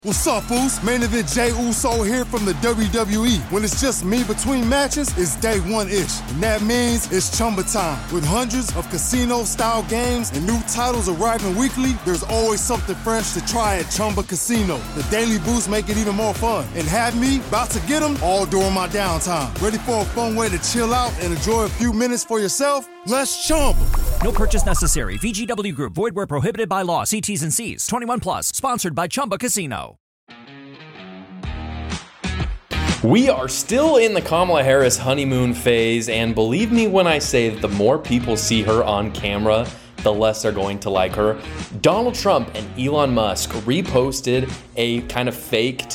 What's up, Foos? Main event Jey Uso here from the WWE. When it's just me between matches, it's day one-ish. And that means it's Chumba time. With hundreds of casino-style games and new titles arriving weekly, there's always something fresh to try at Chumba Casino. The daily boosts make it even more fun. And have me about to get them all during my downtime. Ready for a fun way to chill out and enjoy a few minutes for yourself? Let's Chumba. No purchase necessary. VGW Group. Void where prohibited by law. See T's and C's. 21 plus. Sponsored by Chumba Casino. We are still in the Kamala Harris honeymoon phase, and believe me when I say that the more people see her on camera, the less they're going to like her. Donald Trump and Elon Musk reposted a kind of faked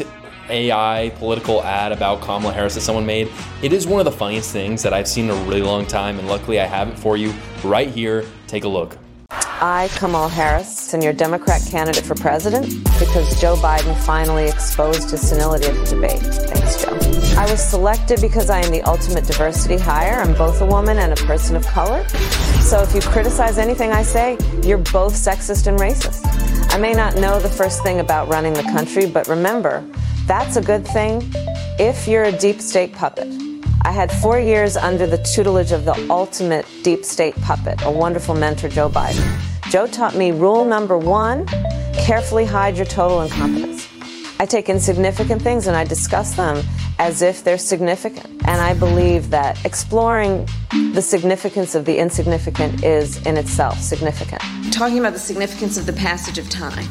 AI political ad about Kamala Harris that someone made. It is one of the funniest things that I've seen in a really long time, and luckily I have it for you right here. Take a look. I, Kamala Harris, am your Democrat candidate for president because Joe Biden finally exposed his senility at the debate. Thanks, Joe. I was selected because I am the ultimate diversity hire. I'm both a woman and a person of color. So if you criticize anything I say, you're both sexist and racist. I may not know the first thing about running the country, but remember, that's a good thing if you're a deep state puppet. I had 4 years under the tutelage of the ultimate deep state puppet, a wonderful mentor, Joe Biden. Joe taught me rule number one, carefully hide your total incompetence. I take insignificant things and I discuss them as if they're significant. And I believe that exploring the significance of the insignificant is in itself significant. Talking about the significance of the passage of time,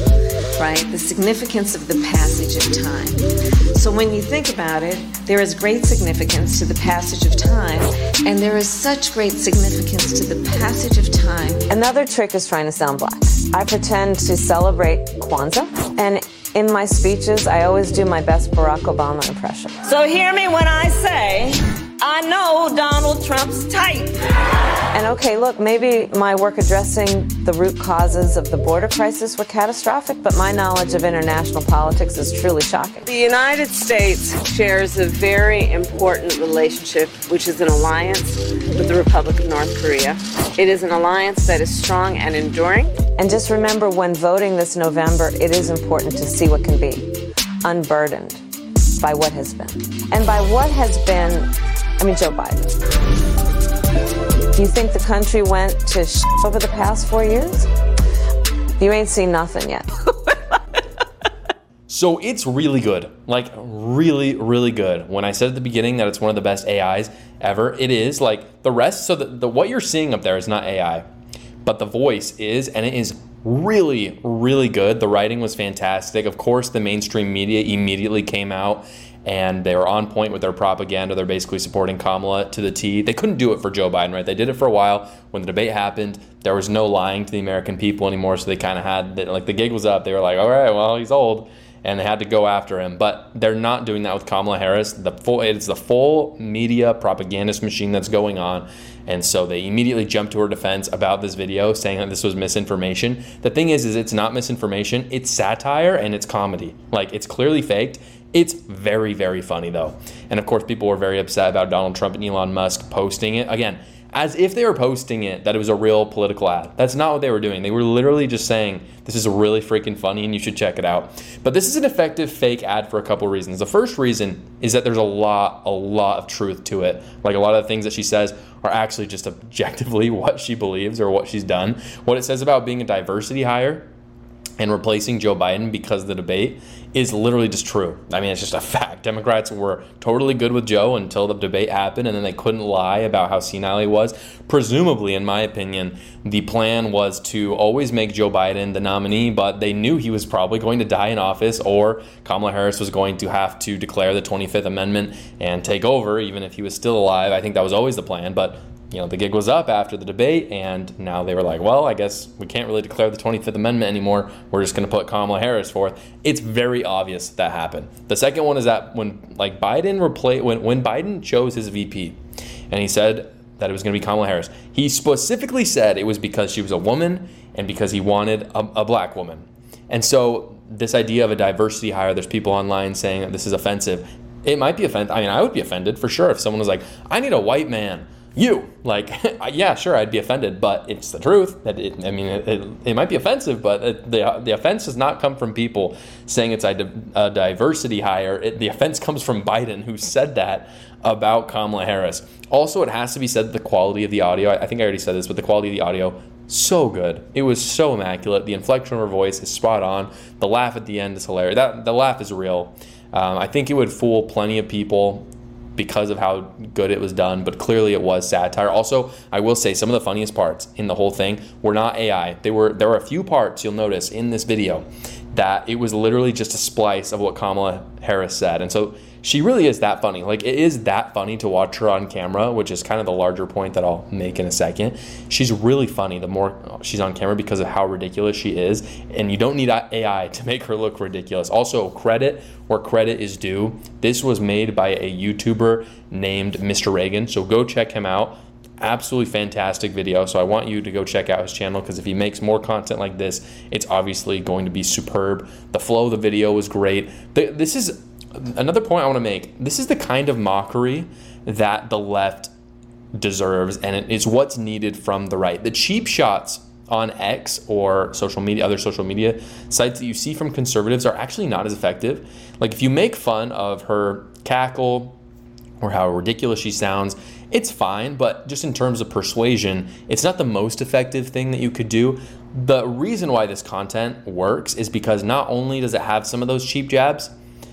right? The significance of the passage of time. So when you think about it, there is great significance to the passage of time, and there is such great significance to the passage of time. Another trick is trying to sound black. I pretend to celebrate Kwanzaa, and in my speeches, I always do my best Barack Obama impression. So hear me when I say, I know Donald Trump's type. And okay, look, maybe my work addressing the root causes of the border crisis were catastrophic, but my knowledge of international politics is truly shocking. The United States shares a very important relationship, which is an alliance with the Republic of North Korea. It is an alliance that is strong and enduring. And just remember, when voting this November, it is important to see what can be, unburdened by what has been. And by what has been, I mean Joe Biden. Do you think the country went to over the past 4 years? You ain't seen nothing yet. So it's really good, like really, really good. When I said at the beginning that it's one of the best AIs ever, it is. Like the rest, so the what you're seeing up there is not AI, but the voice is, and it is really, really good. The writing was fantastic. Of course, the mainstream media immediately came out and they were on point with their propaganda. They're basically supporting Kamala to the T. They couldn't do it for Joe Biden, right? They did it for a while. When the debate happened, there was no lying to the American people anymore, so they kind of had, like the gig was up. They were like, all right, well, he's old, and they had to go after him. But they're not doing that with Kamala Harris. It's the full media propagandist machine that's going on. And so they immediately jumped to her defense about this video, saying that this was misinformation. The thing is it's not misinformation. It's satire and it's comedy. Like, it's clearly faked. It's very, very funny, though. And, of course, people were very upset about Donald Trump and Elon Musk posting it. Again, as if they were posting it that it was a real political ad. That's not what they were doing. They were literally just saying, this is really freaking funny and you should check it out. But this is an effective fake ad for a couple of reasons. The first reason is that there's a lot of truth to it. Like, a lot of the things that she says are actually just objectively what she believes or what she's done. What it says about being a diversity hire and replacing Joe Biden because of the debate is literally just true. I mean, it's just a fact. Democrats were totally good with Joe until the debate happened, and then they couldn't lie about how senile he was. Presumably, in my opinion, the plan was to always make Joe Biden the nominee, but they knew he was probably going to die in office, or Kamala Harris was going to have to declare the 25th Amendment and take over, even if he was still alive. I think that was always the plan, but the gig was up after the debate, and now they were like, well, I guess we can't really declare the 25th Amendment anymore. We're just going to put Kamala Harris forth. It's very obvious that happened. The second one is that when Biden chose his VP, and he said that it was going to be Kamala Harris, he specifically said it was because she was a woman and because he wanted a black woman. And so this idea of a diversity hire, there's people online saying that this is offensive. It might be offensive. I mean, I would be offended for sure if someone was like, I need a white man you. Like, yeah, sure, I'd be offended, but it's the truth. It might be offensive, but the offense does not come from people saying it's a diversity hire. The offense comes from Biden, who said that about Kamala Harris. Also, it has to be said that the quality of the audio, I think I already said this, but the quality of the audio, so good. It was so immaculate. The inflection of her voice is spot on. The laugh at the end is hilarious. The laugh is real. I think it would fool plenty of people because of how good it was done, but clearly it was satire. Also, I will say some of the funniest parts in the whole thing were not AI. There were a few parts you'll notice in this video that it was literally just a splice of what Kamala Harris said. And so she really is that funny. Like, it is that funny to watch her on camera, which is kind of the larger point that I'll make in a second. She's really funny the more she's on camera because of how ridiculous she is. And you don't need AI to make her look ridiculous. Also, credit where credit is due. This was made by a YouTuber named Mr. Reagan. So go check him out. Absolutely fantastic video. So I want you to go check out his channel, because if he makes more content like this, it's obviously going to be superb. The flow of the video was great. This is another point I want to make. This is the kind of mockery that the left deserves, and it is what's needed from the right. The cheap shots on X or social media, other social media sites that you see from conservatives are actually not as effective. Like, if you make fun of her cackle or how ridiculous she sounds, it's fine, but just in terms of persuasion, it's not the most effective thing that you could do. The reason why this content works is because not only does it have some of those cheap jabs,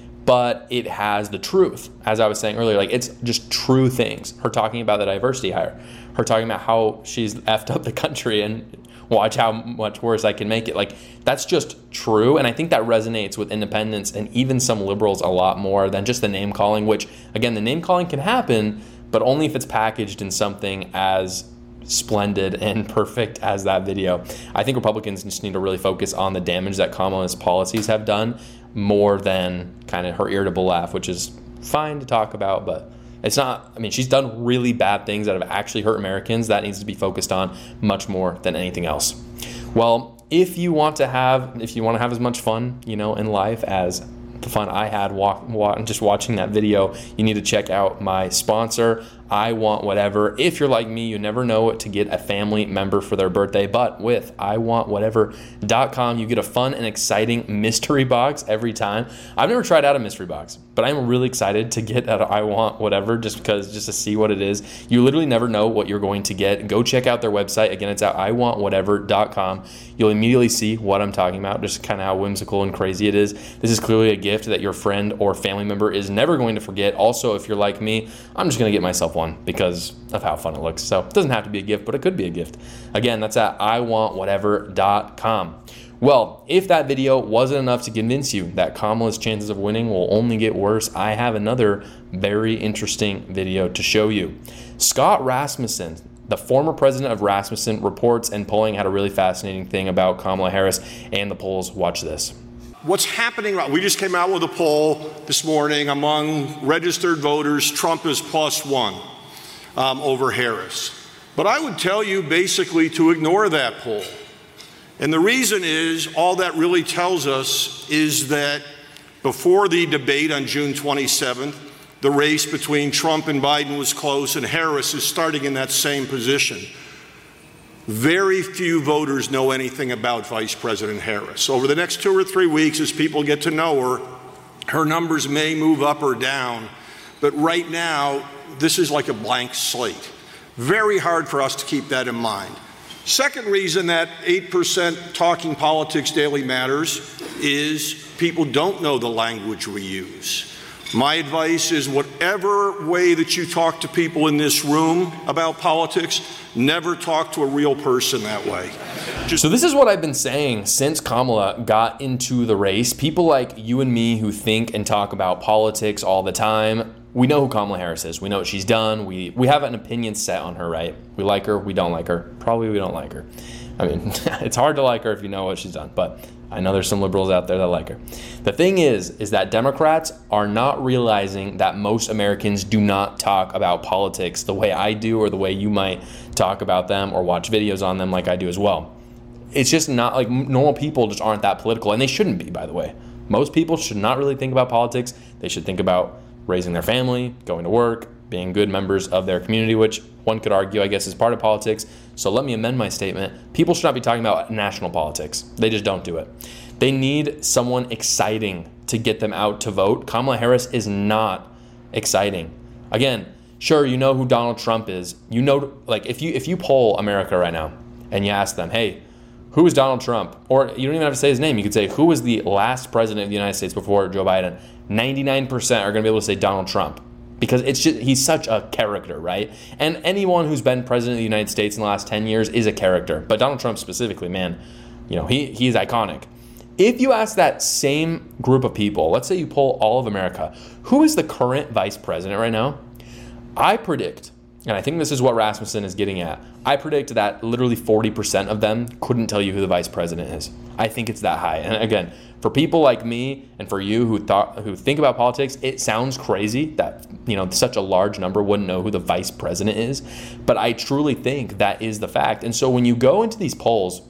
but it has the truth. As I was saying earlier, like, it's just true things. Her talking about the diversity hire, her talking about how she's effed up the country and watch how much worse I can make it. Like, that's just true. And I think that resonates with independents and even some liberals a lot more than just the name calling, which, again, the name calling can happen, but only if it's packaged in something as splendid and perfect as that video. I think Republicans just need to really focus on the damage that Kamala's policies have done more than kind of her irritable laugh, which is fine to talk about, but it's not. I mean, she's done really bad things that have actually hurt Americans. That needs to be focused on much more than anything else. Well, if you want to have as much fun, in life as the fun I had just watching that video, you need to check out my sponsor, I Want Whatever. If you're like me, you never know what to get a family member for their birthday, but with IWantWhatever.com, you get a fun and exciting mystery box every time. I've never tried out a mystery box, but I'm really excited to get out of I Want Whatever just to see what it is. You literally never know what you're going to get. Go check out their website. Again, it's at IWantWhatever.com. You'll immediately see what I'm talking about, just kind of how whimsical and crazy it is. This is clearly a gift that your friend or family member is never going to forget. Also, if you're like me, I'm just going to get myself one because of how fun it looks. So it doesn't have to be a gift, but it could be a gift. Again, that's at IWantWhatever.com. Well, if that video wasn't enough to convince you that Kamala's chances of winning will only get worse, I have another very interesting video to show you. Scott Rasmussen, the former president of Rasmussen, reports and polling had a really fascinating thing about Kamala Harris and the polls. Watch this. What's happening, we just came out with a poll this morning among registered voters. Trump is +1 over Harris. But I would tell you basically to ignore that poll. And the reason is, all that really tells us is that before the debate on June 27th, the race between Trump and Biden was close, and Harris is starting in that same position. Very few voters know anything about Vice President Harris. Over the next 2 or 3 weeks, as people get to know her, her numbers may move up or down. But right now, this is like a blank slate. Very hard for us to keep that in mind. Second reason that 8% Talking Politics Daily matters is people don't know the language we use. My advice is, whatever way that you talk to people in this room about politics, never talk to a real person that way. So this is what I've been saying since Kamala got into the race. People like you and me who think and talk about politics all the time, we know who Kamala Harris is. We know what she's done. We have an opinion set on her, right? We like her. We don't like her. Probably we don't like her. I mean, it's hard to like her if you know what she's done, but I know there's some liberals out there that like her. The thing is that Democrats are not realizing that most Americans do not talk about politics the way I do, or the way you might talk about them or watch videos on them like I do as well. It's just not like normal people just aren't that political, and they shouldn't be, by the way. Most people should not really think about politics. They should think about raising their family, going to work, being good members of their community, which one could argue, I guess, is part of politics. So let me amend my statement. People should not be talking about national politics. They just don't do it. They need someone exciting to get them out to vote. Kamala Harris is not exciting. Again, sure, you know who Donald Trump is. You know, like if you poll America right now and you ask them, hey, who is Donald Trump? Or you don't even have to say his name. You could say, who was the last president of the United States before Joe Biden? 99% are going to be able to say Donald Trump, because it's just, he's such a character, right? And anyone who's been president of the United States in the last 10 years is a character. But Donald Trump specifically, man, you know, he is iconic. If you ask that same group of people, let's say you poll all of America, who is the current vice president right now? I predict, and I think this is what Rasmussen is getting at, I predict that literally 40% of them couldn't tell you who the vice president is. I think it's that high. And again, for people like me and for you who think about politics, it sounds crazy that, you know, such a large number wouldn't know who the vice president is. But I truly think that is the fact. And so when you go into these polls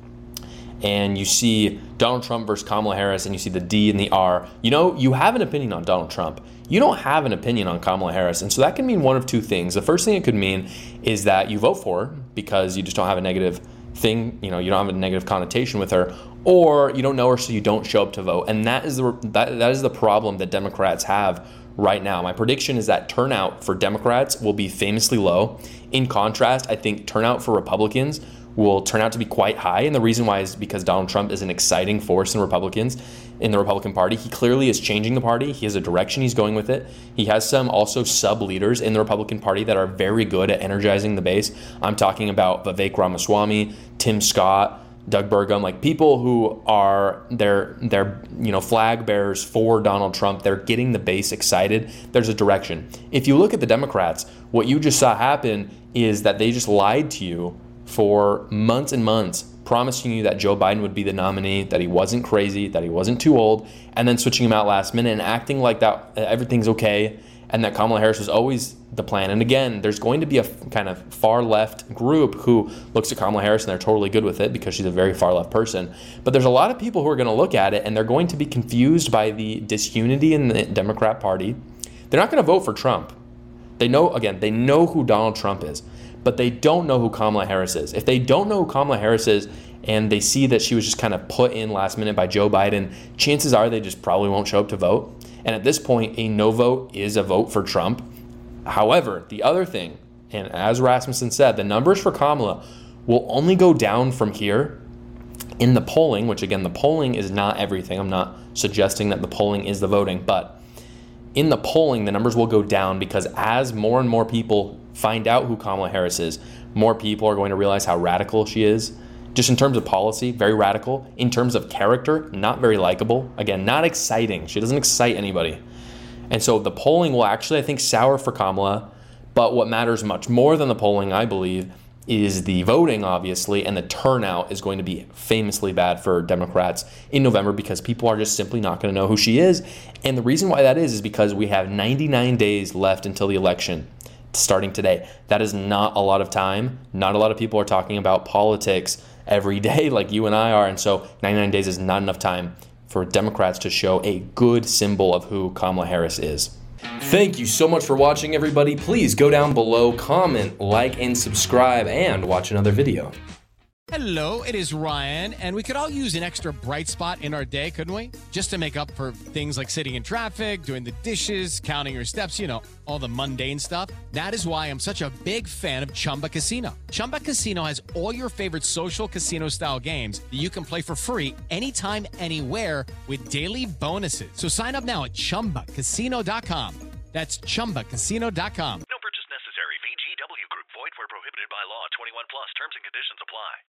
and you see Donald Trump versus Kamala Harris and you see the D and the R, you know, you have an opinion on Donald Trump. You don't have an opinion on Kamala Harris. And so that can mean one of two things. The first thing it could mean is that you vote for her because you just don't have a negative thing, you know, you don't have a negative connotation with her, or you don't know her so you don't show up to vote. And that is the problem that Democrats have right now. My prediction is that turnout for Democrats will be famously low. In contrast, I think turnout for Republicans will turn out to be quite high. And the reason why is because Donald Trump is an exciting force in the Republican Party. He clearly is changing the party. He has a direction he's going with it. He has some also sub-leaders in the Republican Party that are very good at energizing the base. I'm talking about Vivek Ramaswamy, Tim Scott, Doug Burgum, like people who are they're flag bearers for Donald Trump. They're getting the base excited. There's a direction. If you look at the Democrats, what you just saw happen is that they just lied to you for months and months, promising you that Joe Biden would be the nominee, that he wasn't crazy, that he wasn't too old, and then switching him out last minute and acting like that everything's okay, and that Kamala Harris was always the plan. And again, there's going to be a kind of far left group who looks at Kamala Harris and they're totally good with it because she's a very far left person. But there's a lot of people who are going to look at it and they're going to be confused by the disunity in the Democrat Party. They're not going to vote for Trump. They know who Donald Trump is, but they don't know who Kamala Harris is. If they don't know who Kamala Harris is and they see that she was just kind of put in last minute by Joe Biden, chances are they just probably won't show up to vote. And at this point, a no vote is a vote for Trump. However, the other thing, and as Rasmussen said, the numbers for Kamala will only go down from here in the polling, which again, the polling is not everything. I'm not suggesting that the polling is the voting, but in the polling, the numbers will go down because as more and more people find out who Kamala Harris is, more people are going to realize how radical she is. Just in terms of policy, very radical. In terms of character, not very likable. Again, not exciting. She doesn't excite anybody. And so the polling will actually, I think, sour for Kamala. But what matters much more than the polling, I believe, is the voting, obviously, and the turnout is going to be famously bad for Democrats in November because people are just simply not going to know who she is. And the reason why that is because we have 99 days left until the election starting today. That is not a lot of time. Not a lot of people are talking about politics every day like you and I are. And so 99 days is not enough time for Democrats to show a good symbol of who Kamala Harris is. Thank you so much for watching, everybody. Please go down below, comment, like, and subscribe, and watch another video. Hello, it is Ryan, and we could all use an extra bright spot in our day, couldn't we? Just to make up for things like sitting in traffic, doing the dishes, counting your steps, you know, all the mundane stuff. That is why I'm such a big fan of Chumba Casino. Chumba Casino has all your favorite social casino-style games that you can play for free anytime, anywhere with daily bonuses. So sign up now at ChumbaCasino.com. That's ChumbaCasino.com. No purchase necessary. VGW Group. Void where prohibited by law. 21 plus. Terms and conditions apply.